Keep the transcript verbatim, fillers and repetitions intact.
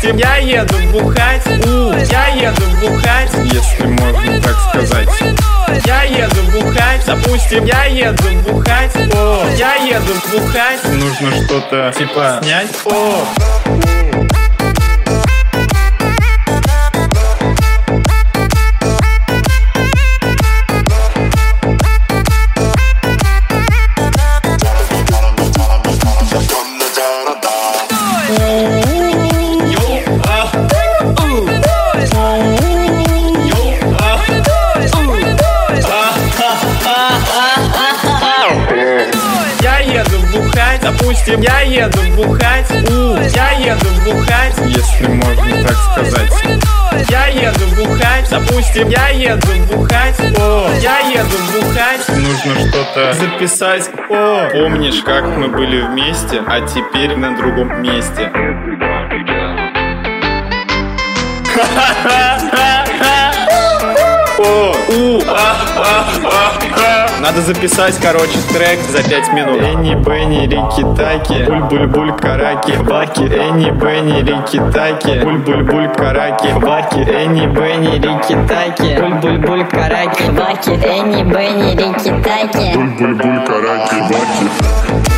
Допустим, я еду бухать, у, я еду бухать, если можно так сказать. Я еду бухать, допустим, я еду бухать, о, я еду бухать. Нужно что-то типа снять. О. Я еду бухать, допустим, я еду бухать, у, я еду бухать, если можно так сказать. Я еду бухать, допустим, я еду бухать, о, я еду бухать. Нужно что-то записать. О, помнишь, как мы были вместе, а теперь на другом месте. О, у, а, а, а, а. Надо записать, короче, трек за пять минут. Энни, Бенни, Рики-таки, буль-буль-буль, караки, баки. Энни, Бенни, Рики-таки, буль-буль-буль, караки, баки. Энни, Бенни, Рики-таки, буль-буль-буль, караки, баки. Энни, Бенни, Рики-таки, буль-буль-буль, караки, баки.